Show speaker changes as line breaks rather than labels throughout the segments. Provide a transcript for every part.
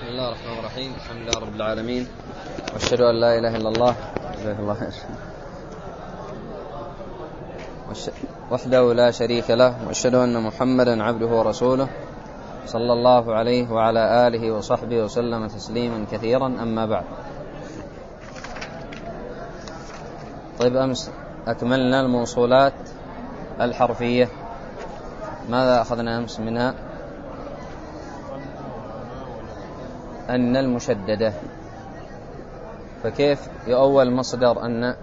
بسم الله الرحمن الرحيم. الحمد لله رب العالمين، واشهد ان لا اله الا الله وحده لا شريك له، واشهد ان محمدا عبده ورسوله صلى الله عليه وعلى اله وصحبه وسلم تسليما كثيرا. اما بعد، طيب، امس اكملنا الموصولات الحرفيه. ماذا اخذنا امس منها؟ أن المشددة. فكيف يؤول مصدر أن؟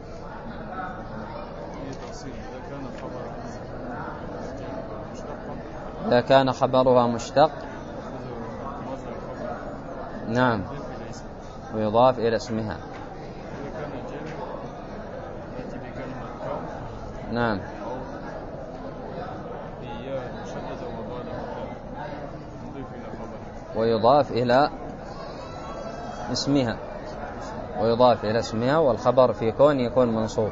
إذا كان خبرها مشتق، نعم، ويضاف إلى اسمها، نعم، ويضاف إلى اسمها، ويضاف إلى اسمها، والخبر في كون يكون منصوب.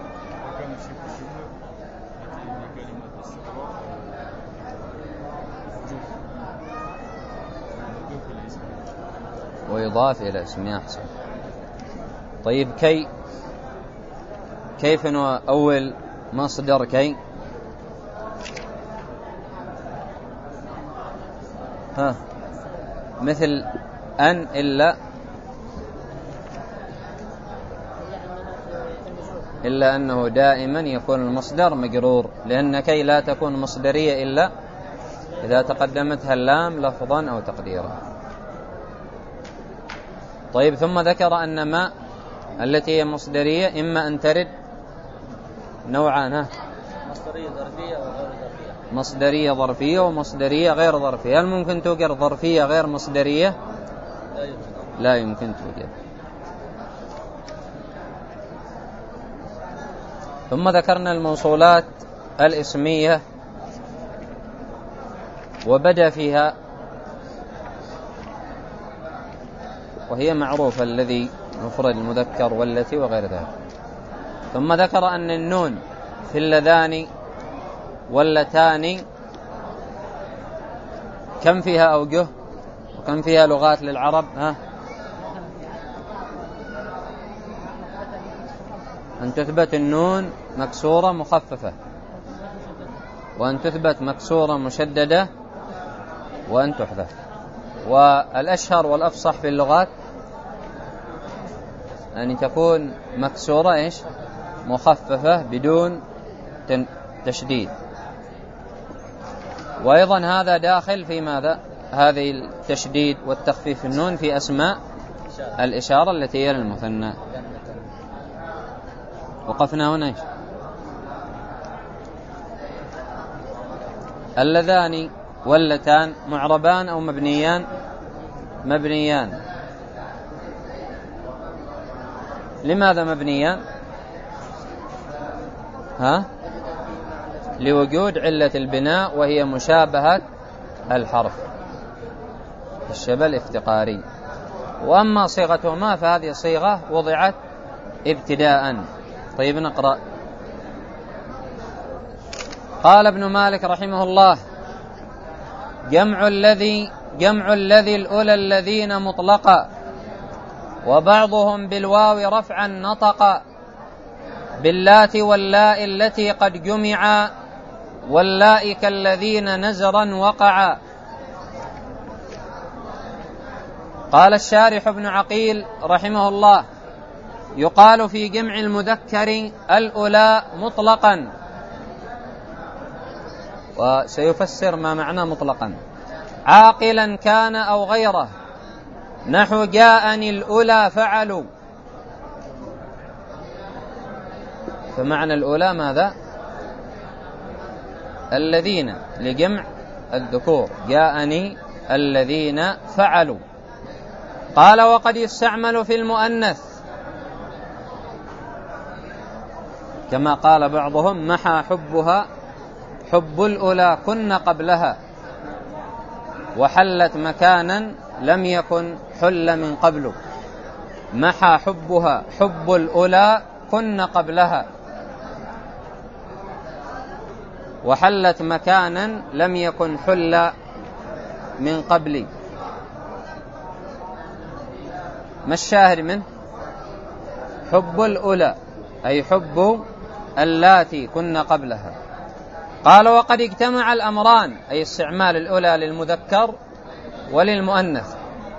ويضاف إلى اسمها، أحسن. طيب، كيف نؤول مصدر كي؟ مثل أن، إلا أنه دائما يكون المصدر مجرور، لأن كي لا تكون مصدرية إلا إذا تقدمتها اللام لفظا أو تقديرا. طيب، ثم ذكر أن ما التي هي مصدرية إما أن ترد نوعان: مصدرية ظرفية ومصدرية غير ظرفية. هل ممكن توجد ظرفية غير مصدرية؟ لا يمكن توجد. ثم ذكرنا الموصولات الاسمية، وبدأ فيها، وهي معروفة: الذي، مفرد، المذكر، والتي، وغير ذلك. ثم ذكر أن النون في اللذان واللتان كم فيها أوجه وكم فيها لغات للعرب؟ أن تثبت النون مكسورة مخففة، وأن تثبت مكسورة مشددة، وأن تحذف. والأشهر والأفصح في اللغات أن تكون مكسورة مخففة بدون تشديد. وأيضا هذا داخل في ماذا؟ هذه التشديد والتخفيف النون في أسماء الإشارة التي هي للمثنى. وقفنا هنا. اللذان واللتان معربان أو مبنيان؟ مبنيان. لماذا مبنيان؟ لوجود علة البناء، وهي مشابهة الحرف، الشبه الافتقاري. وأما صيغتهما فهذه صيغة وضعت ابتداءً. طيب، نقرأ. قال ابن مالك رحمه الله: جمع الذي الأولى الذين مطلقا، وبعضهم بالواو رفعا نطقا، باللات واللاء التي قد جمعا، واللاء كالذين نزرا وقعا. قال الشارح ابن عقيل رحمه الله: يقال في جمع المذكر الأولى مطلقا. وسيفسر ما معنى مطلقا: عاقلا كان أو غيره، نحو جاءني الأولى فعلوا. فمعنى الأولى ماذا؟ الذين، لجمع الذكور، جاءني الذين فعلوا. قال: وقد يستعمل في المؤنث، كما قال بعضهم: محى حبها حب الأولى كن قبلها، وحلت مكانا لم يكن حل من قبل. محى حبها حب الأولى كن قبلها، وحلت مكانا لم يكن حل من قبل. ما الشاهد منه؟ حب الأولى، أي حب اللاتي كن قبلها. قال وقد اجتمع الأمران، أي استعمال الأولى للمذكر وللمؤنث.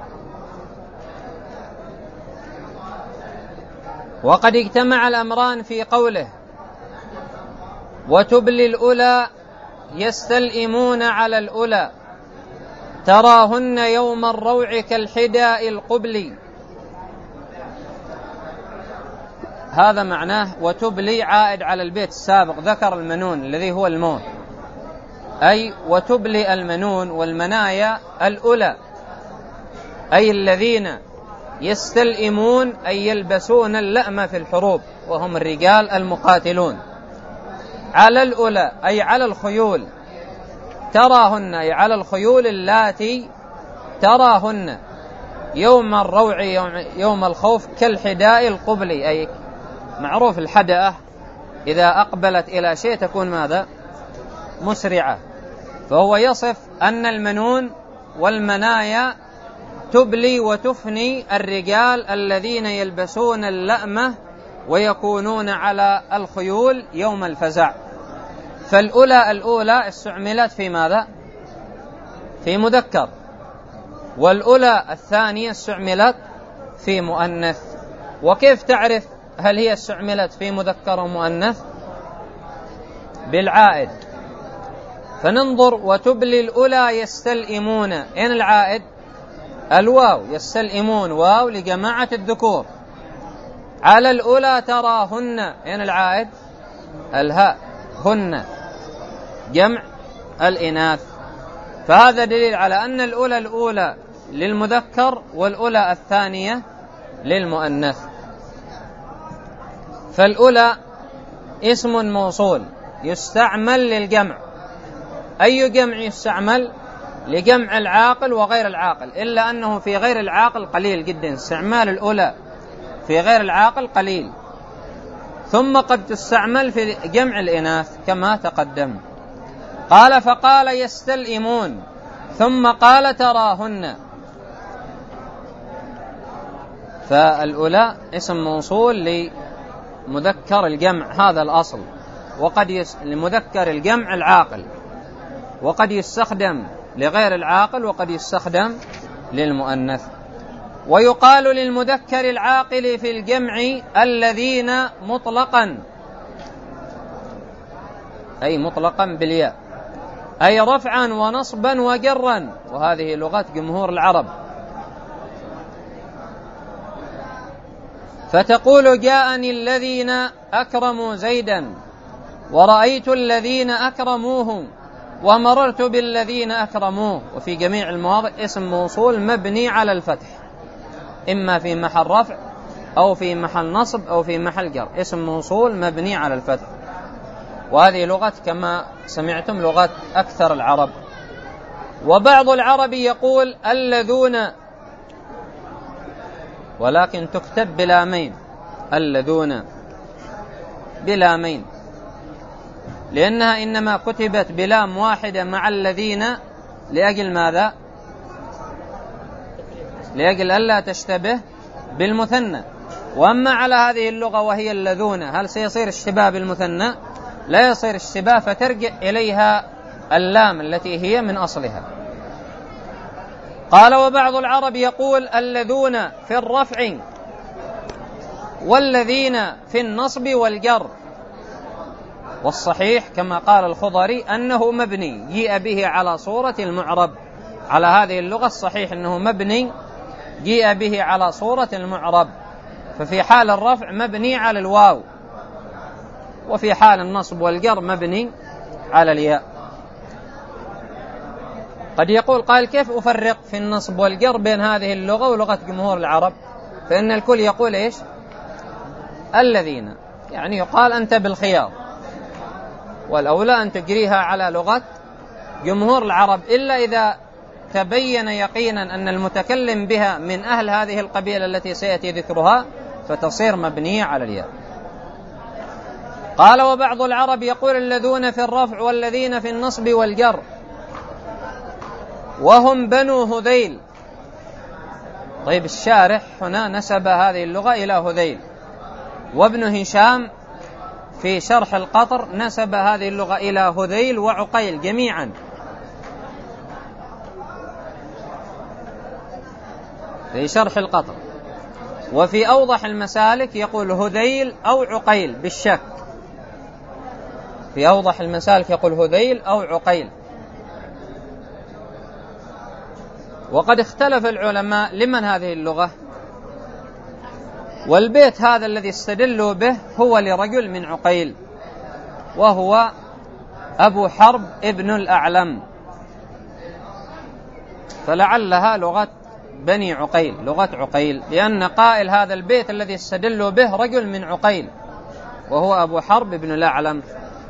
وقد اجتمع الأمران في قوله وتبلي الأولى يستلئمون على الأولى تراهن يوم الروع كالحداء القبلي. هذا معناه وتبلي عائد على البيت السابق، ذكر المنون الذي هو الموت، أي وتبلي المنون والمنايا الأولى، أي الذين يستلئمون أي يلبسون اللأم في الحروب، وهم الرجال المقاتلون. على الأولى أي على الخيول، تراهن أي على الخيول اللاتي تراهن يوم الروع يوم الخوف كالحداء القبلي، أي معروف الحدأة إذا أقبلت إلى شيء تكون ماذا؟ مسرعة. فهو يصف أن المنون والمنايا تبلي وتفني الرجال الذين يلبسون اللأمة ويكونون على الخيول يوم الفزع. الأولى استعملت في ماذا؟ في مذكر، والأولى الثانية استعملت في مؤنث. وكيف تعرف هل هي استعملت في مذكر ومؤنث؟ بالعائد. فننظر وتبلي الأولى يستلئمون، أين العائد؟ الواو، يستلئمون واو لجماعة الذكور. على الأولى تراهن، أين العائد؟ الهاء، هن جمع الإناث. فهذا دليل على أن الأولى للمذكر والأولى الثانية للمؤنث. فالأولى اسم موصول يستعمل للجمع. أي جمع يستعمل؟ لجمع العاقل وغير العاقل، إلا أنه في غير العاقل قليل جدا، استعمال الأولى في غير العاقل قليل. ثم قد تستعمل في جمع الإناث كما تقدم. قال فقال يستلئمون، ثم قال تراهن. فالأولى اسم موصول لمذكر الجمع، هذا الأصل، وقد لمذكر الجمع العاقل، وقد يستخدم لغير العاقل، وقد يستخدم للمؤنث. ويقال للمذكر العاقل في الجمع الذين مطلقا، أي مطلقا بالياء، أي رفعا ونصبا وجرا، وهذه لغة جمهور العرب. فتقول جاءني الذين أكرموا زيدا، ورأيت الذين أكرموهم، ومررت بالذين أكرموه. وفي جميع المواضع اسم موصول مبني على الفتح، إما في محل رفع أو في محل نصب أو في محل جر، اسم موصول مبني على الفتح. وهذه لغة كما سمعتم لغة أكثر العرب. وبعض العرب يقول اللذون، ولكن تكتب بلامين، اللذون بلامين، لأنها إنما كتبت بلام واحدة مع الذين لأجل ماذا؟ لأجل ألا تشتبه بالمثنى. وأما على هذه اللغة وهي اللذون، هل سيصير اشتباه بالمثنى؟ لا يصير اشتباه، فترجع إليها اللام التي هي من أصلها. قال وبعض العرب يقول اللذون في الرفع والذين في النصب والجر، والصحيح كما قال الخضري أنه مبني، جيء به على صورة المعرب. على هذه اللغة الصحيح أنه مبني، جيء به على صورة المعرب. ففي حال الرفع مبني على الواو، وفي حال النصب والجر مبني على الياء. قد يقول قال كيف أفرق في النصب والجر بين هذه اللغة ولغة جمهور العرب؟ فإن الكل يقول إيش؟ الذين، يعني يقال أنت بالخيار، والأولى أن تجريها على لغة جمهور العرب، إلا إذا تبين يقينا أن المتكلم بها من أهل هذه القبيلة التي سيأتي ذكرها، فتصير مبنية على الياء. قال وبعض العرب يقول الذين في الرفع والذين في النصب والجر، وهم بنو هذيل. طيب الشارح هنا نسب هذه اللغة إلى هذيل، وابن هشام في شرح القطر نسب هذه اللغة إلى هذيل وعقيل جميعا. في شرح القطر. وفي أوضح المسالك يقول هذيل أو عقيل بالشك. في أوضح المسالك يقول هذيل أو عقيل. وقد اختلف العلماء لمن هذه اللغة، والبيت هذا الذي استدلوا به هو لرجل من عقيل وهو أبو حرب ابن الأعلم، فلعلها لغة بني عقيل، لغة عقيل، لأن قائل هذا البيت الذي استدلوا به رجل من عقيل وهو أبو حرب ابن الأعلم.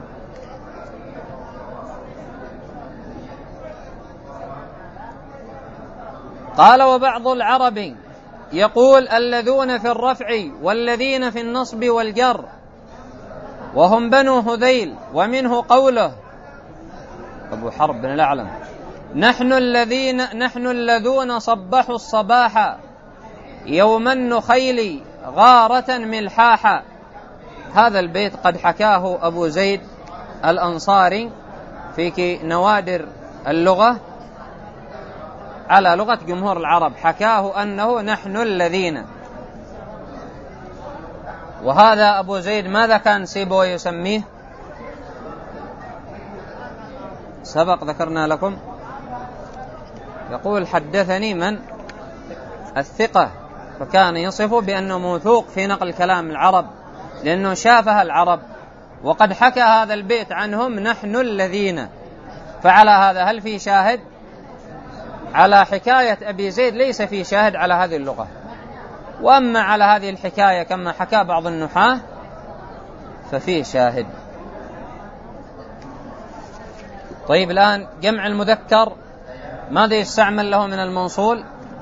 قال وبعض العرب يقول الذون في الرفع والذين في النصب والجر وهم بنو هذيل، ومنه قوله أبو حرب بن الأعلم نحن الذون صبحوا الصباح يوم النخيل غارة ملحاحا. هذا البيت قد حكاه أبو زيد الأنصاري في نوادر اللغة على لغة جمهور العرب، حكاه أنه نحن الذين. وهذا أبو زيد ماذا كان سيبويه يسميه؟ سبق ذكرنا لكم، يقول حدثني من الثقة، فكان يصف بأنه موثوق في نقل كلام العرب لأنه شافها العرب، وقد حكى هذا البيت عنهم نحن الذين. فعلى هذا هل في شاهد على حكاية أبي زيد؟ ليس في شاهد على هذه اللغة. وأما على هذه الحكاية كما حكى بعض النحاة ففيه شاهد. طيب الآن جمع المذكر ماذا يستعمل له من الموصول؟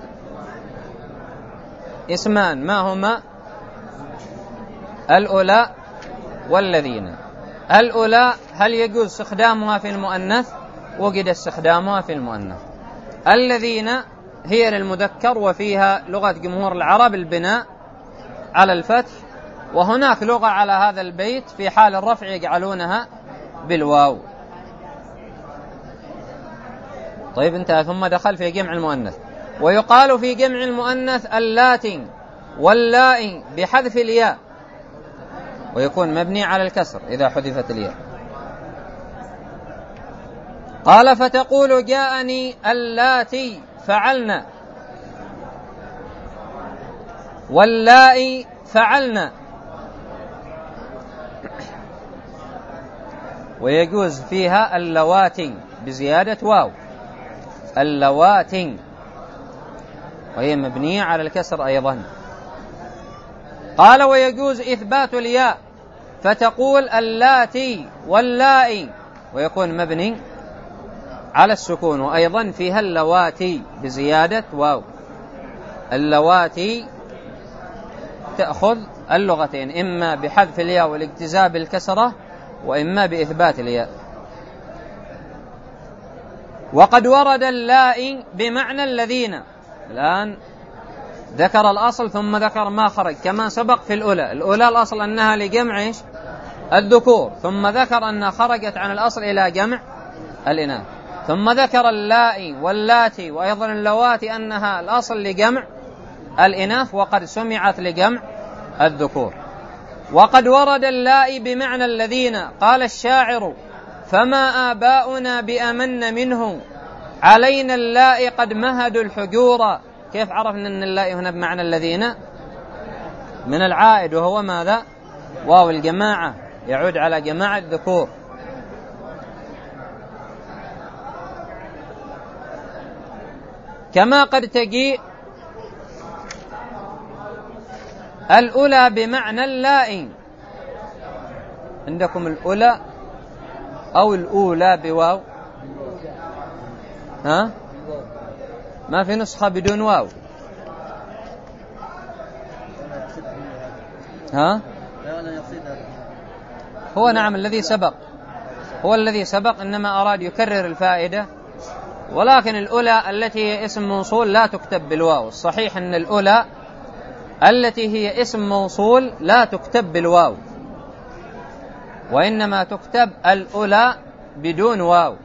اسمان، ما هما؟ الأولى والذين. الأولى هل يجوز استخدامها في المؤنث؟ وجد استخدامها في المؤنث. الذين هي للمذكر وفيها لغة جمهور العرب البناء على الفتح، وهناك لغة على هذا البيت في حال الرفع يجعلونها بالواو. طيب انتهى. ثم دخل في جمع المؤنث. ويقال في جمع المؤنث اللاتي واللائي بحذف الياء، ويكون مبني على الكسر إذا حذفت الياء. قال فتقول جاءني اللاتي فعلنا واللائي فعلنا. ويجوز فيها اللواتي بزيادة واو، اللواتي، وهي مبنية على الكسر أيضا. قال ويجوز إثبات الياء فتقول اللاتي واللائي، ويكون مبني على السكون، وأيضا فيها اللواتي بزيادة واو. اللواتي تأخذ اللغتين، إما بحذف الياء والاجتزاء بالكسرة، وإما بإثبات الياء. وقد ورد اللائي بمعنى الذين. الآن ذكر الأصل ثم ذكر ما خرج كما سبق في الأولى. الأولى الأصل أنها لجمع الذكور، ثم ذكر أنها خرجت عن الأصل إلى جمع الإناث، ثم ذكر اللائي واللاتي وأيضا اللواتي أنها الأصل لجمع الإناث وقد سمعت لجمع الذكور. وقد ورد اللائي بمعنى الذين. قال الشاعر فما آباؤنا بأمن منه علينا اللائي قد مهدوا الحجور. كيف عرفنا أن اللائي هنا بمعنى الذين؟ من العائد، وهو ماذا؟ واو الجماعة، يعود على جماعة الذكور. كما قد تجيء الأولى بمعنى اللائي. عندكم الأولى أو الأولى بواو؟ ها؟ ما في نسخة بدون واو؟ ها؟ هو نعم الذي سبق، هو الذي سبق، إنما أراد يكرر الفائدة ولكن الأولى التي هي اسم موصول لا تكتب بالواو. الصحيح أن الأولى التي هي اسم موصول لا تكتب بالواو، وإنما تكتب الأولى بدون واو.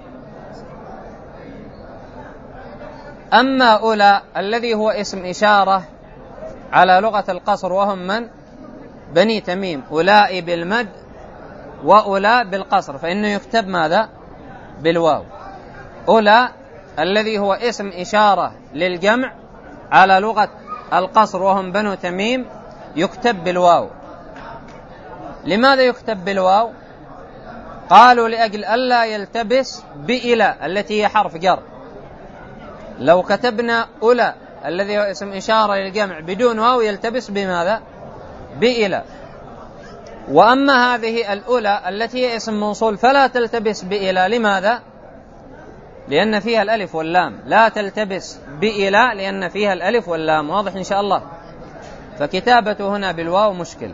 أما أولى الذي هو اسم إشارة على لغة القصر وهم من؟ بني تميم، أولئي بالمد وأولى بالقصر، فإنه يكتب ماذا؟ بالواو. أولى الذي هو اسم إشارة للجمع على لغة القصر وهم بنو تميم يكتب بالواو. لماذا يكتب بالواو؟ قالوا لأجل ألا يلتبس بإلى التي هي حرف جر. لو كتبنا أولى الذي هو اسم إشارة للجمع بدون واو يلتبس بماذا؟ بإلى. وأما هذه الأولى التي هي اسم موصول فلا تلتبس بإلى. لماذا؟ لأن فيها الألف واللام. لا تلتبس بإلى لأن فيها الألف واللام. واضح إن شاء الله؟ فكتابته هنا بالواو مشكل،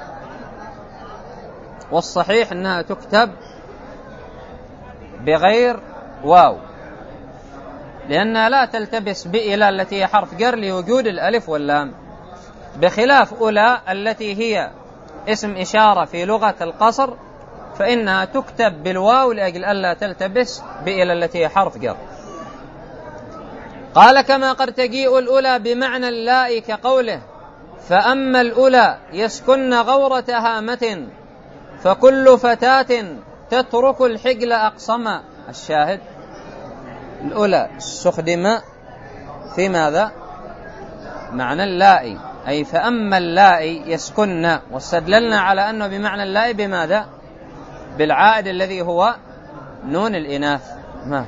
والصحيح أنها تكتب بغير واو لأنها لا تلتبس بإلى التي هي حرف جر لوجود الألف واللام، بخلاف أولى التي هي اسم إشارة في لغة القصر فإنها تكتب بالواو لأجل ألا تلتبس بإلى التي هي حرف جر. قال كما قد تجيء الأولى بمعنى اللاء كقوله فأما الأولى يسكن غورة هامة فكل فتاة تترك الحجل أقصما. الشاهد الأولى استخدم في ماذا؟ معنى اللاء، أي فأما اللاء يسكن، واستدللنا على أنه بمعنى اللاء بماذا؟ بالعائد الذي هو نون الإناث. ما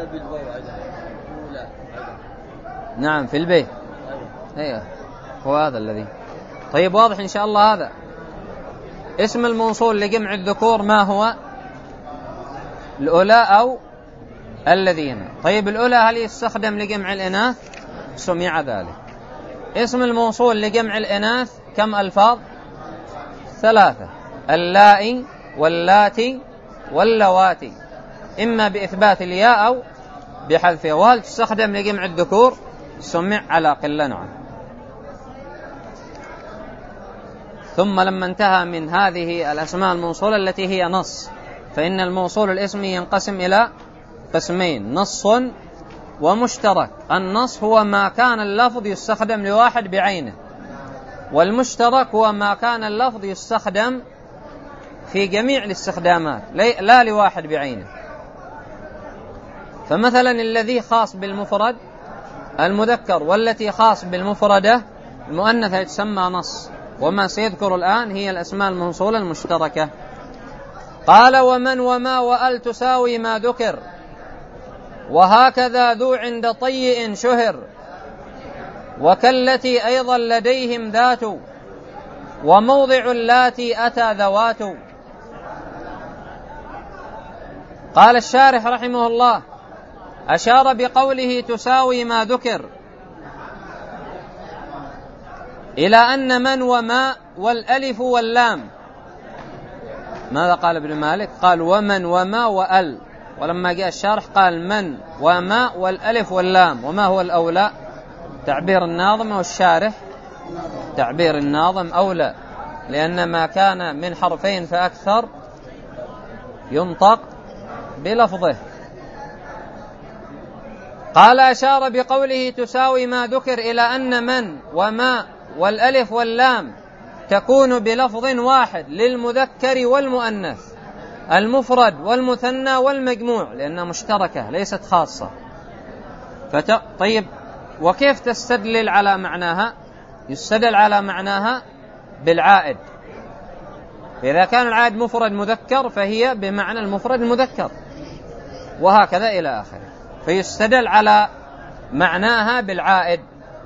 نعم في البيت. أيوه هو هذا الذي. طيب واضح إن شاء الله. هذا اسم الموصول لجمع الذكور ما هو؟ الأولى أو الذين. طيب الأولى هل يستخدم لجمع الإناث؟ سمع ذلك. اسم الموصول لجمع الإناث كم ألفاظ؟ 3: اللائي واللاتي واللواتي، إما بإثبات الياء أو بحذفها. وهل تستخدم لجمع الذكور؟ سمع على قلة. نوعا. ثم لما انتهى من هذه الأسماء الموصولة التي هي نص، فإن الموصول الاسمي ينقسم إلى قسمين: نص ومشترك. النص هو ما كان اللفظ يستخدم لواحد بعينه، والمشترك هو ما كان اللفظ يستخدم في جميع الاستخدامات لا لواحد بعينه. فمثلا الذي خاص بالمفرد المذكر والتي خاص بالمفردة المؤنثة يتسمى نص، وما سيذكر الآن هي الأسماء الموصولة المشتركة. قال ومن وما وأل تساوي ما ذكر وهكذا ذو عند طيء شهر وكالتي أيضا لديهم ذات وموضع اللاتي أتى ذوات. قال الشارح رحمه الله أشار بقوله تساوي ما ذكر إلى أن من وما والألف واللام. ماذا قال ابن مالك؟ قال ومن وما وأل، ولما جاء الشارح قال من وما والألف واللام. وما هو الأولى؟ تعبير الناظم والشارح تعبير الناظم أولى، لأن ما كان من حرفين فأكثر ينطق بلفظه. قال أشار بقوله تساوي ما ذكر إلى أن من وما والألف واللام تكون بلفظ واحد للمذكر والمؤنث، المفرد والمثنى والمجموع، لأنها مشتركة ليست خاصة. طيب وكيف تستدلل على معناها؟ يستدل على معناها بالعائد. إذا كان العائد مفرد مذكر فهي بمعنى المفرد المذكر، وهكذا إلى آخره. فيستدل على معناها بالعائد.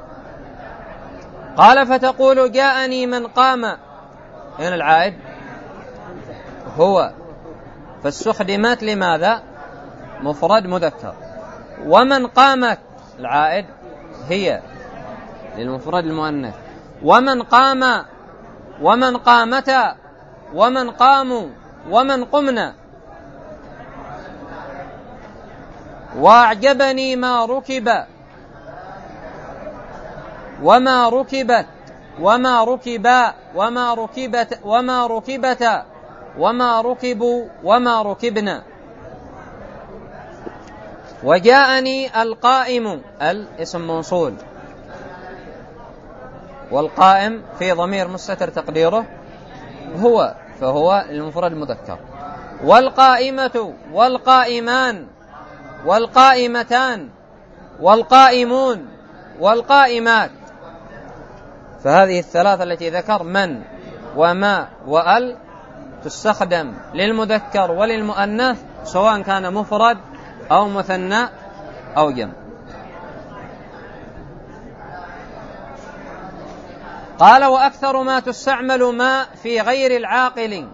قال فتقول جاءني من قام. هنا العائد هو، فاستخدمت لماذا؟ مفرد مذكر. ومن قامت العائد هي للمفرد المؤنث. ومن قام ومن قامتا ومن قاموا ومن قمنا. وأعجبني ما ركب وما ركبت وما ركبا وما ركبت وما ركبتا وما ركبوا وما ركبنا. وجاءني القائم، الاسم موصول، والقائم في ضمير مستتر تقديره هو، فهو المفرد المذكر. والقائمة والقائمان والقائمتان والقائمون والقائمات. فهذه الثلاثة التي ذكر من وما وأل تستخدم للمذكر وللمؤنث سواء كان مفرد أو مثنى أو جمع. قال وأكثر ما تستعمل ما في غير العاقل.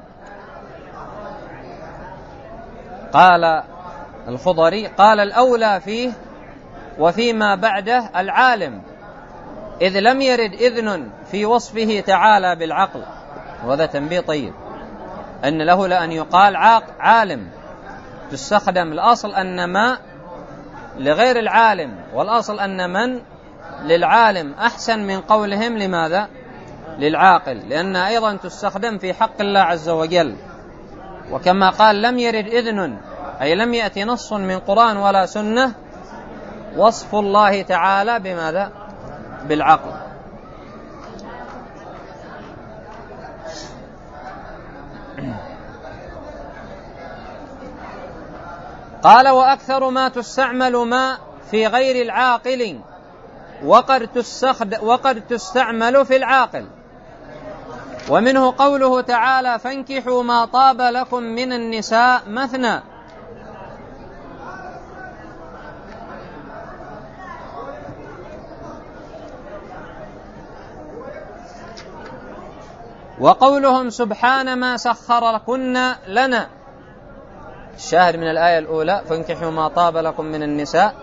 قال الخضري قال الأولى فيه وفيما بعده العالم، إذ لم يرد إذن في وصفه تعالى بالعقل. وهذا تنبيه طيب، أن له لأن يقال عالم، تستخدم الأصل أن ما لغير العالم، والأصل أن من للعالم أحسن من قولهم لماذا؟ للعاقل، لأنها أيضا تستخدم في حق الله عز وجل. وكما قال لم يرد إذن أي لم يأتي نص من قرآن ولا سنة وصف الله تعالى بماذا؟ بالعقل. قال وأكثر ما تستعمل ما في غير العاقل وقد تستعمل في العاقل. ومنه قوله تعالى فانكحوا ما طاب لكم من النساء مثنى. وقولهم سبحان ما سخر لكن لنا. الشاهد من الآية الأولى فانكحوا ما طاب لكم من النساء،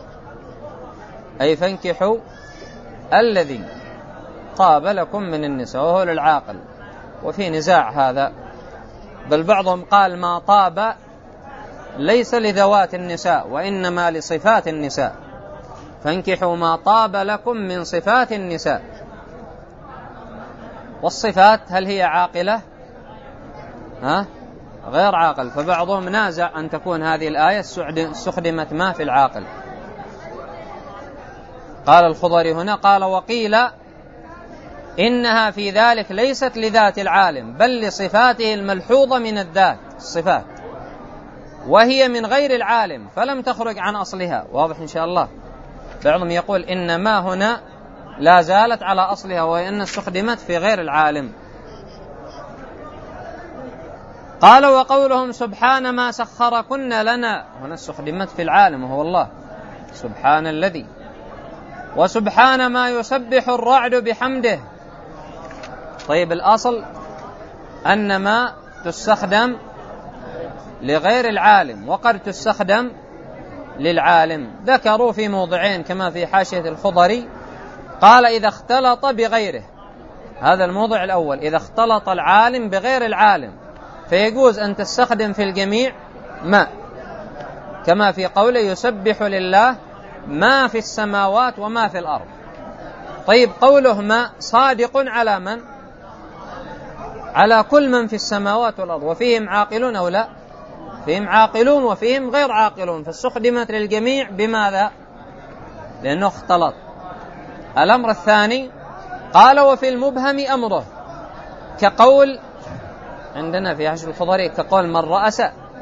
أي فانكحوا الذي طاب لكم من النساء، وهو للعاقل. وفي نزاع هذا، بل بعضهم قال ما طاب ليس لذوات النساء وإنما لصفات النساء، فانكحوا ما طاب لكم من صفات النساء. والصفات هل هي عاقلة؟ غير عاقل. فبعضهم نازع أن تكون هذه الآية استخدمت ما في العاقل. قال الخضري هنا قال وقيل إنها في ذلك ليست لذات العالم بل لصفاته الملحوظة من الذات الصفات، وهي من غير العالم فلم تخرج عن أصلها. واضح إن شاء الله. بعضهم يقول إن ما هنا لا زالت على أصلها، وإن استخدمت في غير العالم. قال وقولهم سبحان ما سخركن لنا، هنا استخدمت في العالم وهو الله، سبحان الذي. وسبحان ما يسبح الرعد بحمده. طيب الأصل أن ما تستخدم لغير العالم وقد تستخدم للعالم. ذكروا في موضعين كما في حاشية الخضري، قال إذا اختلط بغيره، هذا الموضع الأول، إذا اختلط العالم بغير العالم فيجوز أن تستخدم في الجميع ما، كما في قوله يسبح لله ما في السماوات وما في الأرض. طيب قوله ما صادق على من؟ على كل من في السماوات والأرض، وفيهم عاقلون أو لا؟ فيهم عاقلون وفيهم غير عاقلون، فاستخدمت للجميع بماذا؟ لأنه اختلط. الأمر الثاني قال وفي المبهم أمره، كقول عندنا في حاشية الخضري كقول من رأس،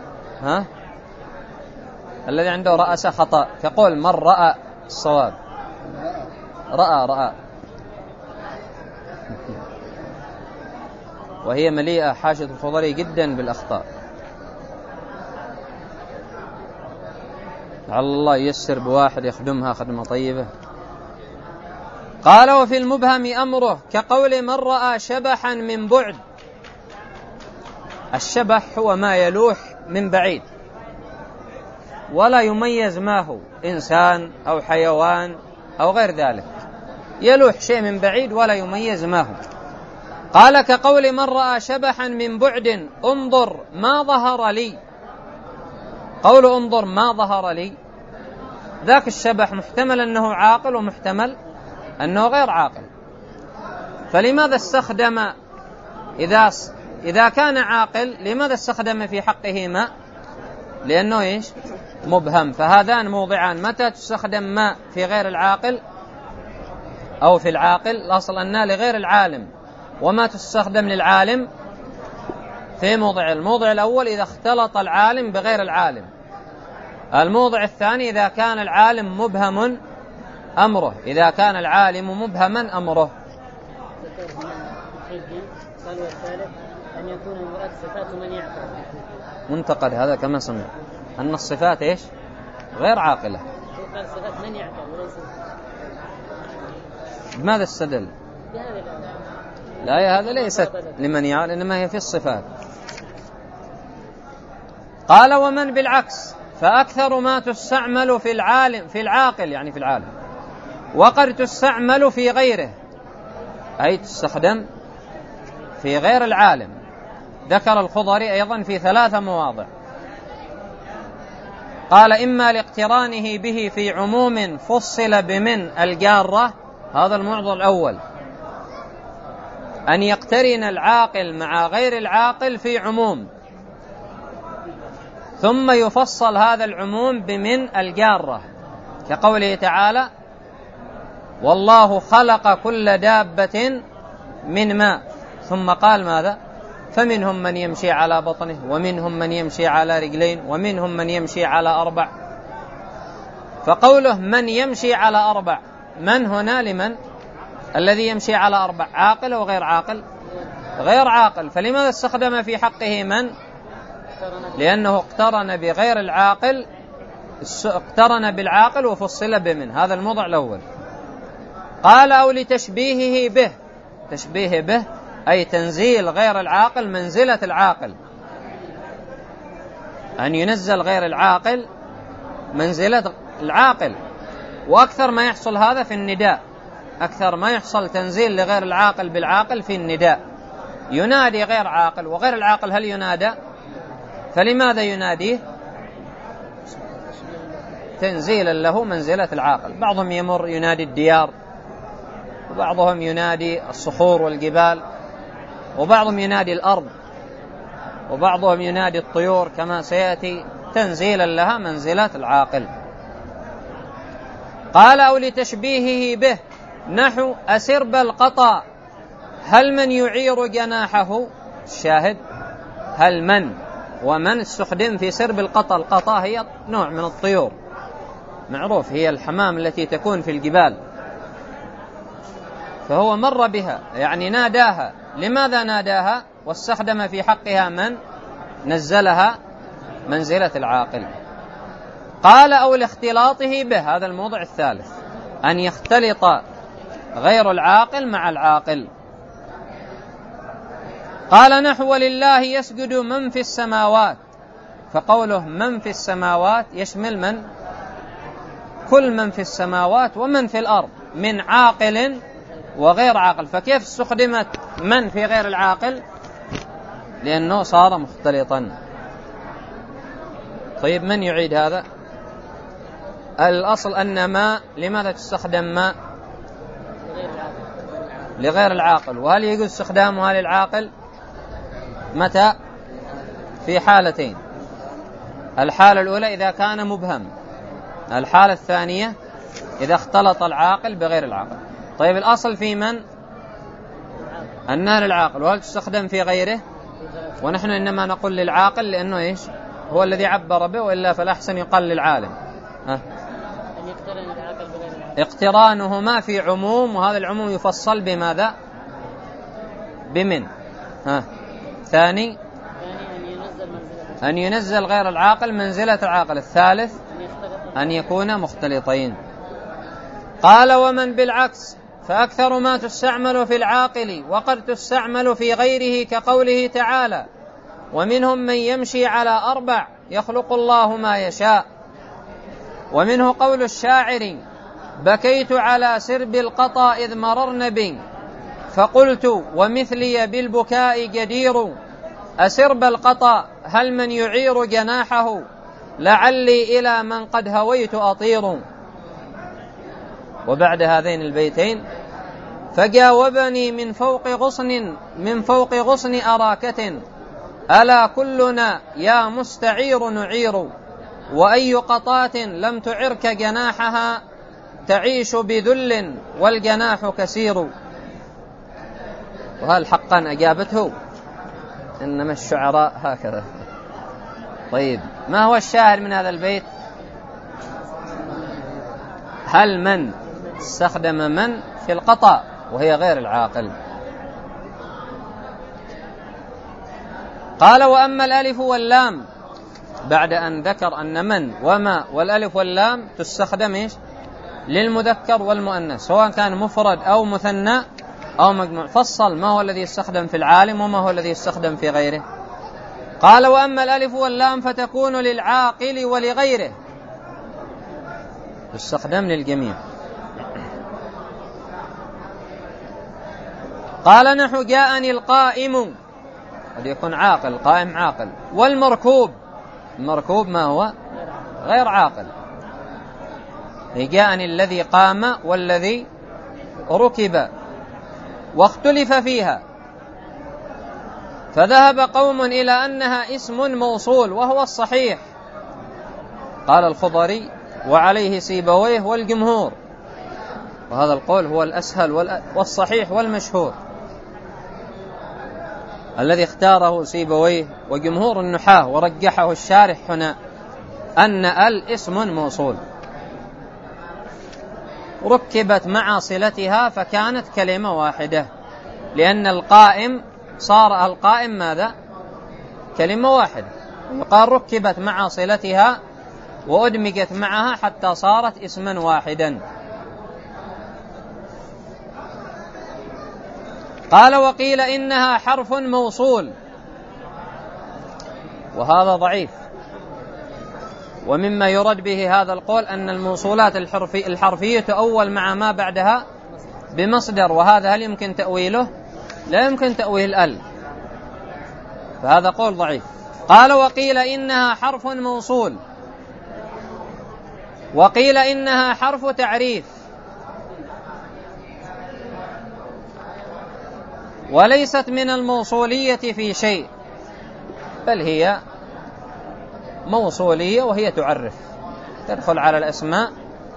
الذي عنده رأس خطأ، كقول من رأى الصواب، رأى وهي مليئة حاشية الخضري جدا بالأخطاء. لعل الله ييسر بواحد يخدمها خدمة طيبة. قال وفي المبهم أمره، كقول من رأى شبحا من بعد. الشبح هو ما يلوح من بعيد ولا يميز ما هو، إنسان أو حيوان أو غير ذلك، يلوح شيء من بعيد ولا يميز ما هو. قال كقول من رأى شبحا من بعد انظر ما ظهر لي. قول انظر ما ظهر لي ذاك الشبح محتمل أنه عاقل ومحتمل أنه غير عاقل. فلماذا استخدم إذا كان عاقل لماذا استخدم في حقه ما؟ لأنه إيش؟ مبهم. فهذان موضعان متى تستخدم ما في غير العاقل أو في العاقل، الأصل أنها لغير العالم، وما تستخدم للعالم في الموضع الأول إذا اختلط العالم بغير العالم. الموضع الثاني إذا كان العالم مبهم أمره، إذا كان العالم مبهما أمره.
قال والثالث أن يكون المراد صفات من يعقل.
منتقد هذا كما سمع أن الصفات إيش؟ غير عاقلة.
قال صفات من يعقل وليس.
بماذا استدل؟ لا هذا ليست لمن يعقل إنما هي في الصفات. قال ومن بالعكس فأكثر ما تستعمل في العاقل يعني في العالم، وقد تستعمل في غيره، أي تستخدم في غير العالم. ذكر الخضري أيضا في 3 مواضع. قال إما لاقترانه به في عموم فصل بمن الجارة، هذا المعضل الأول، أن يقترن العاقل مع غير العاقل في عموم، ثم يفصل هذا العموم بمن الجارة، كقوله تعالى والله خلق كل دابة من ماء، ثم قال ماذا؟ فمنهم من يمشي على بطنه ومنهم من يمشي على رجلين ومنهم من يمشي على 4. فقوله من يمشي على 4، من هنا لمن؟ الذي يمشي على 4 عاقل أو غير عاقل؟ غير عاقل. فلماذا استخدم في حقه من؟ لأنه اقترن بغير العاقل، اقترن بالعاقل وفصل بمن. هذا الموضع الأول. قال أو لتشبيهه به، تشبيه به أي تنزيل غير العاقل منزلة العاقل، أن ينزل غير العاقل منزلة العاقل. وأكثر ما يحصل هذا في النداء، أكثر ما يحصل تنزيل لغير العاقل بالعاقل في النداء. ينادي غير عاقل، وغير العاقل هل ينادى؟ فلماذا يناديه؟ تنزيلا له منزلة العاقل. بعضهم يمر ينادي الديار، وبعضهم ينادي الصخور والجبال، وبعضهم ينادي الأرض، وبعضهم ينادي الطيور كما سيأتي، تنزيلا لها منزلة العاقل. قال أو لتشبيهه به نحو أسرب القطا، هل من يعير جناحه؟ الشاهد هل من، ومن استخدم في سرب القطا. القطا هي نوع من الطيور معروف، هي الحمام التي تكون في الجبال. فهو مر بها يعني ناداها. لماذا ناداها؟ واستخدم في حقها من؟ نزلها منزلة العاقل. قال أو لاختلاطه به، هذا الموضع الثالث، أن يختلط غير العاقل مع العاقل. قال نحو لله يسجد من في السماوات، فقوله من في السماوات يشمل من؟ كل من في السماوات ومن في الأرض، من عاقل وغير عاقل. فكيف استخدمت من في غير العاقل؟ لأنه صار مختلطا. طيب من يعيد هذا؟ الأصل أن ما لماذا تستخدم ما؟ لغير العاقل. وهل يجوز استخدامها للعاقل؟ متى؟ في حالتين. الحالة الأولى إذا كان مبهم، الحالة الثانية إذا اختلط العاقل بغير العاقل. طيب الأصل في من؟ أنها للعاقل. وهل تستخدم في غيره؟ ونحن إنما نقول للعاقل لأنه إيش؟ هو الذي عبر به، وإلا فالأحسن يقال للعالم. اقترانهما في عموم، وهذا العموم يفصل بماذا؟ بمن. ثاني أن ينزل غير العاقل منزلة العاقل. الثالث أن يكون مختلطين. قال ومن بالعكس فأكثر ما تستعمل في العاقل وقد تستعمل في غيره، كقوله تعالى ومنهم من يمشي على 4 يخلق الله ما يشاء. ومنه قول الشاعر بكيت على سرب القطا إذ مررن بي، فقلت ومثلي بالبكاء جدير، أسرب القطا هل من يعير جناحه، لعلي إلى من قد هويت أطير. وبعد هذين البيتين: فجاوبني من فوق غصن أراكة، ألا كلنا يا مستعير نعير، وأي قطاة لم تعرك جناحها، تعيش بذل والجناح كسير. وهل حقا أجابته؟ إنما الشعراء هكذا. طيب، ما هو الشاهد من هذا البيت؟ هل من استخدم من في القطع وهي غير العاقل. قال: وأما الألف واللام، بعد أن ذكر أن من وما والألف واللام تستخدم للمذكر والمؤنث سواء كان مفرد أو مثنى أو مجموع، فصل ما هو الذي يستخدم في العالم وما هو الذي يستخدم في غيره. قال: وأما الألف واللام فتكون للعاقل ولغيره، تستخدم للجميع. قال: نحو جاءني القائم، قد يكون عاقل، القائم عاقل. والمركوب، المركوب ما هو؟ غير عاقل. جاءني الذي قام والذي ركب. واختلف فيها، فذهب قوم إلى أنها اسم موصول وهو الصحيح، قال الخضري وعليه سيبويه والجمهور، وهذا القول هو الأسهل والصحيح والمشهور. الذي اختاره سيبويه وجمهور النحاة ورجحه الشارح هنا أن اسم موصول ركبت مع صلتها فكانت كلمة واحدة، لأن القائم صار القائم ماذا؟ كلمة واحدة. يقال ركبت مع صلتها وأدمجت معها حتى صارت اسما واحدا. قال: وقيل إنها حرف موصول، وهذا ضعيف. ومما يرد به هذا القول أن الموصولات الحرفية تؤول مع ما بعدها بمصدر، وهذا هل يمكن تأويله؟ لا يمكن تأويل ال، فهذا قول ضعيف. قال: وقيل إنها حرف موصول، وقيل إنها حرف تعريف، وليست من الموصولية في شيء، بل هي موصولية وهي تعرف، تدخل على الأسماء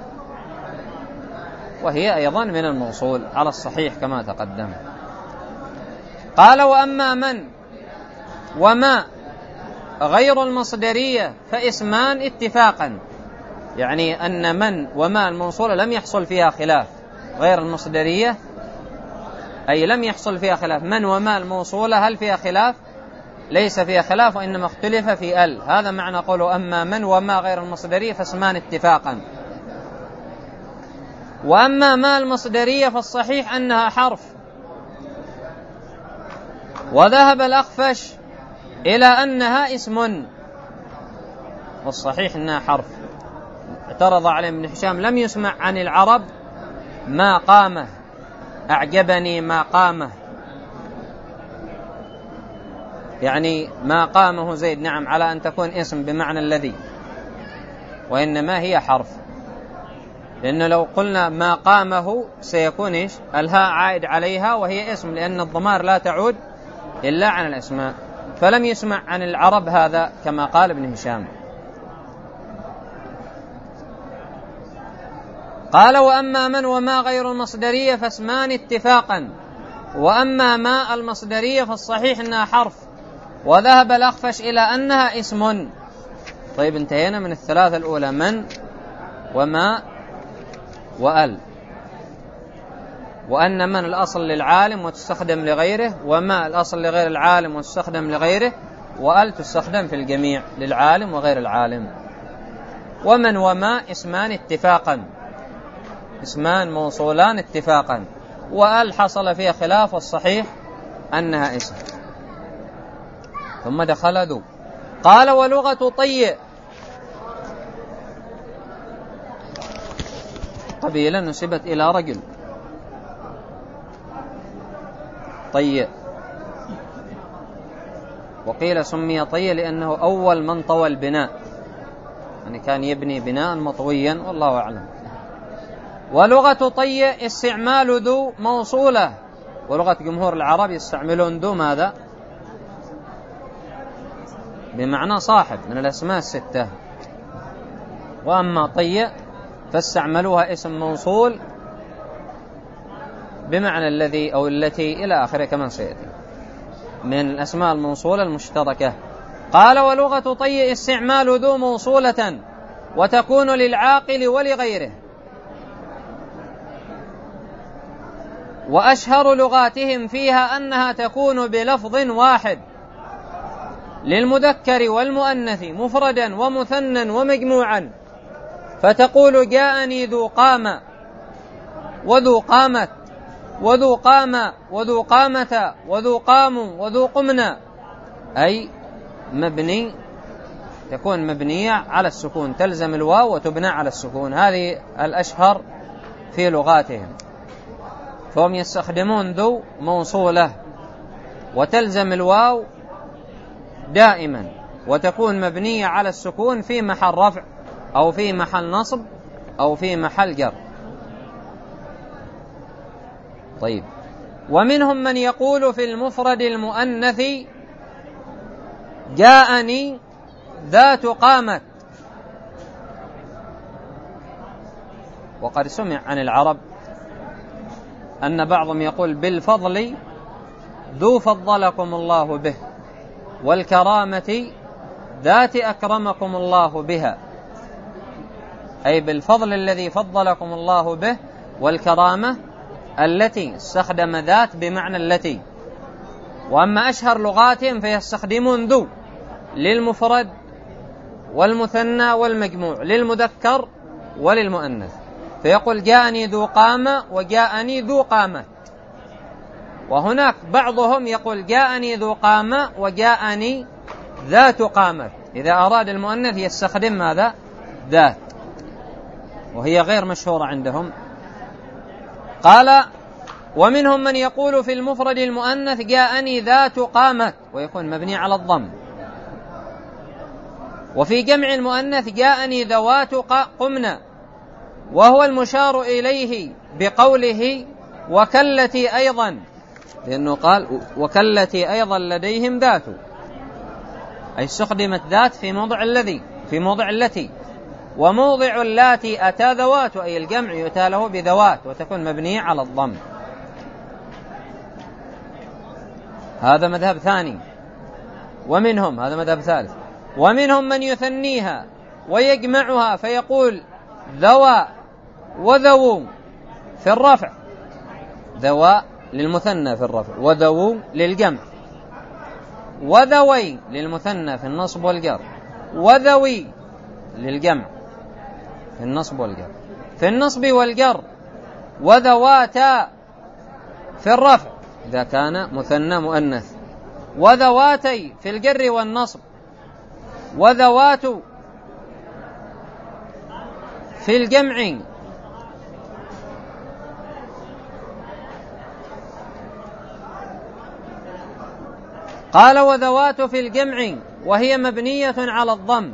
وهي أيضا من الموصول على الصحيح كما تقدم. قال: وأما من وما غير المصدرية فاسمان اتفاقا، يعني أن من وما الموصولة لم يحصل فيها خلاف، غير المصدرية أي لم يحصل فيها خلاف. من وما الموصولة هل فيها خلاف؟ ليس فيها خلاف، وإنما اختلف في ال. هذا معنى قوله: أما من وما غير المصدرية فاسمان اتفاقا. وأما ما المصدرية فالصحيح أنها حرف، وذهب الأخفش إلى أنها اسم، والصحيح أنها حرف. اعترض عليه ابن هشام: لم يسمع عن العرب ما قامه، أعجبني ما قامه، يعني ما قامه زيد، نعم، على أن تكون اسم بمعنى الذي، وإنما هي حرف، لأنه لو قلنا ما قامه سيكون الهاء عائد عليها وهي اسم، لأن الضمائر لا تعود إلا عن الأسماء. فلم يسمع عن العرب هذا كما قال ابن هشام. قال: وأما من وما غير المصدرية فاسمان اتفاقا، وأما ما المصدرية فالصحيح أنها حرف، وذهب الأخفش إلى أنها اسم. طيب، انتهينا من الثلاثة الأولى: من وما وأل، وأن من الأصل للعالم وتستخدم لغيره، وما الأصل لغير العالم وتستخدم لغيره، وأل تستخدم في الجميع للعالم وغير العالم. ومن وما اسمان اتفاقا، اسمان موصولان اتفاقا، وأل حصل فيها خلاف، والصحيح أنها اسم. ثم دخل ذو. قال: ولغة طيء، قبيلة نسبت إلى رجل، طيء، وقيل سمي طيء لأنه أول من طوى البناء، يعني كان يبني بناء مطويا، والله أعلم. ولغة طي استعمال ذو موصولة، ولغة جمهور العرب يستعملون ذو ماذا؟ بمعنى صاحب من الأسماء الستة. وأما طي فاستعملوها اسم موصول بمعنى الذي أو التي إلى آخره كما سيأتي من الأسماء الموصولة المشتركة. قال ولغة طي استعمال ذو موصولة وتكون للعاقل ولغيره. وأشهر لغاتهم فيها أنها تكون بلفظ واحد للمذكر والمؤنث مفردا ومثنى ومجموعا، فتقول جاءني ذو قامة وذو قامت وذو قامة وذو قامة وذو قام وذو قمنا، أي مبني تكون مبنية على السكون، تلزم الواو وتبنى على السكون. هذه الأشهر في لغاتهم، فهم يستخدمون ذو موصولة وتلزم الواو دائما وتكون مبنية على السكون في محل رفع أو في محل نصب أو في محل جر. طيب، ومنهم من يقول في المفرد المؤنث جاءني ذات قامت. وقد سمع عن العرب أن بعضهم يقول بالفضل ذو فضلكم الله به، والكرامة ذات أكرمكم الله بها، أي بالفضل الذي فضلكم الله به، والكرامة التي استخدم ذات بمعنى التي. وأما أشهر لغاتهم فيستخدمون ذو للمفرد والمثنى والمجموع، للمذكر وللمؤنث، فيقول جاءني ذو قامة وجاءني ذو قامة. وهناك بعضهم يقول جاءني ذو قامة وجاءني ذات قامة، إذا أراد المؤنث يستخدم ماذا؟ ذات، وهي غير مشهورة عندهم. قال ومنهم من يقول في المفرد المؤنث جاءني ذات قامة ويكون مبني على الضم، وفي جمع المؤنث جاءني ذوات قمنا، وهو المشار إليه بقوله وكلتي أيضا، لأنه قال وكلتي أيضا لديهم ذات، أي استخدمت ذات في موضع الذي، في موضع التي. وموضع اللاتي أتى ذوات، أي الجمع يؤتى له بذوات وتكون مبنية على الضم. هذا مذهب ثاني. ومنهم، هذا مذهب ثالث، ومنهم من يثنيها ويجمعها فيقول ذوى وذو في الرفع، ذوى للمثنى في الرفع وذو للجمع، وذوي للمثنى في النصب والجر، وذوي للجمع في النصب والجر، في النصب والجر، وذواتا في الرفع إذا كان مثنى مؤنث، وذواتي في الجر والنصب، وذوات في الجمع، قال وذوات في الجمع وهي مبنية على الضم.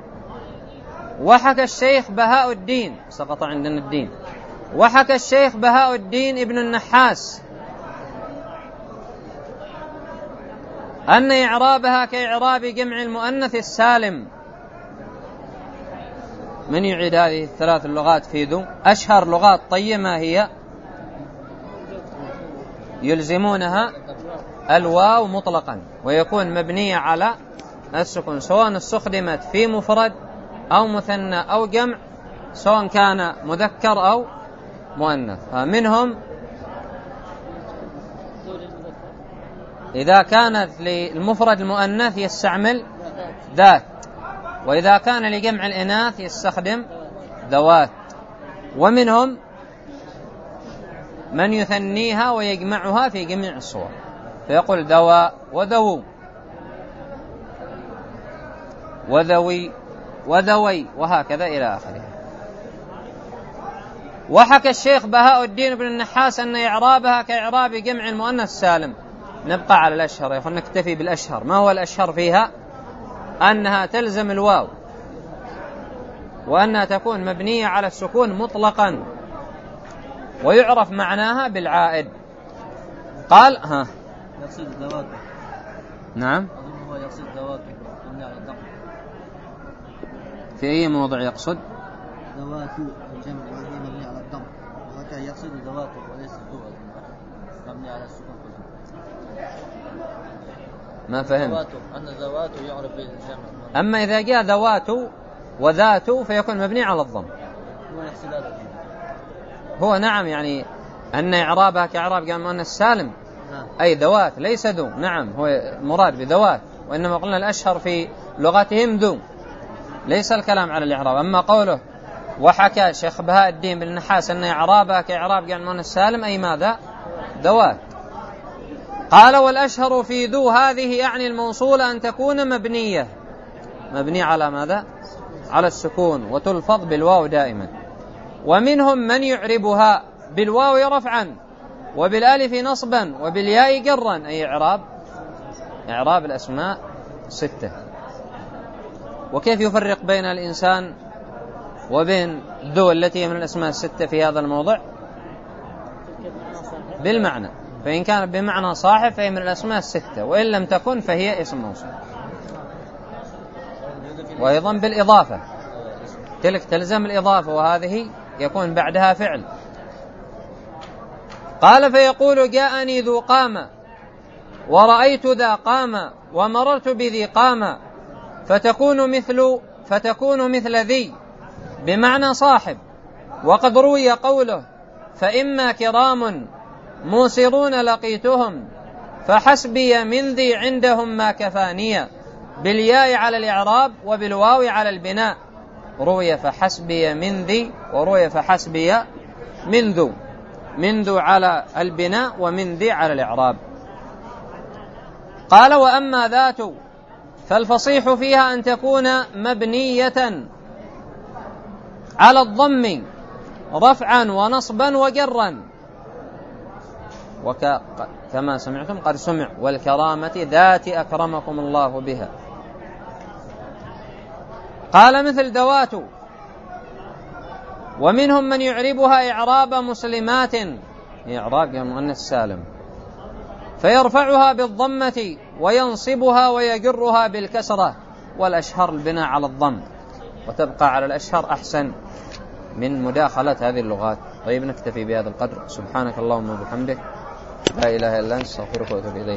وحكى الشيخ بهاء الدين، سقط عندنا الدين، وحكى الشيخ بهاء الدين ابن النحاس أن إعرابها كإعراب جمع المؤنث السالم. من يعيد هذه الثلاث اللغات في ذو؟ أشهر لغات طي ما هي؟ يلزمونها الواو مطلقا ويكون مبنية على السكون، سواء استخدمت في مفرد أو مثنى أو جمع، سواء كان مذكر أو مؤنث. منهم إذا كانت للمفرد المؤنث يستعمل ذات، وإذا كان لجمع الإناث يستخدم ذوات. ومنهم من يثنيها ويجمعها في جميع الصور فيقول ذوى وذو وذوي وذوي وهكذا إلى آخره. وحكى الشيخ بهاء الدين بن النحاس أن إعرابها كإعراب جمع المؤنث السالم. نبقى على الأشهر يا أخوان، نكتفي بالأشهر. ما هو الأشهر فيها؟ أنها تلزم الواو، وأنها تكون مبنية على السكون مطلقا، ويعرف معناها بالعائد. قال ها
يقصد ذواته.
نعم.
أظن هو يقصد ذواته مبني على الضم.
في أي موضع يقصد؟
ذواته الجمع مبني على الضم، وهكذا يقصد ذواته وليس هو مبني على السكون.
ما فهمت.
ذواته أن ذواته يعرف بالجمع.
أما إذا جاء ذواته وذاته فيكون مبني على الضم.
هو يقصد هذا.
هو نعم، يعني أن إعرابها كإعراب قال مؤنث السالم أي ذوات ليس ذو. نعم هو مراد بذوات، وإنما قلنا الأشهر في لغتهم ذو، ليس الكلام على الإعراب. أما قوله وحكى شيخ بهاء الدين بن النحاس أن إعرابها كإعراب قال مؤنث السالم أي ماذا؟ ذوات. قال والأشهر في ذو هذه يعني الموصولة أن تكون مبنية على ماذا؟ على السكون، وتلفظ بالواو دائما. ومنهم من يعربها بالواو رفعا وبالالف نصبا وبالياء جرا، أي إعراب الأسماء 6. وكيف يفرق بين الإنسان وبين ذو التي من الأسماء 6 في هذا الموضع؟ بالمعنى، فإن كانت بمعنى صاحب فهي من الأسماء 6، وإن لم تكن فهي اسم موصول. وأيضا بالإضافة، تلك تلزم الإضافة، وهذه يكون بعدها فعل. قال فيقول جاءني ذو قامة ورأيت ذا قامة ومررت بذي قامة، فتكون مثل ذي بمعنى صاحب. وقد روي قوله فإما كرام موسرون لقيتهم فحسبي من ذي عندهم ما كفانية، بالياء على الإعراب وبالواو على البناء. روي فحسبي من ذي وروي فحسبي من ذو، من ذو على البناء ومن ذي على الإعراب. قال وأما ذات فالفصيح فيها أن تكون مبنية على الضم رفعا ونصبا وجرا، كما سمعتم قد سمع والكرامة ذات أكرمكم الله بها. قال مثل ذوات. ومنهم من يعربها إعراب مسلمات، إعراب مؤنث سالم، فيرفعها بالضمة وينصبها ويجرها بالكسرة، والأشهر البناء على الضم، وتبقى على الأشهر أحسن من مداخلة هذه اللغات. طيب نكتفي بهذا القدر. سبحانك اللهم وبحمدك، لا إله إلا أنت، استغفرك وأتوب إليك.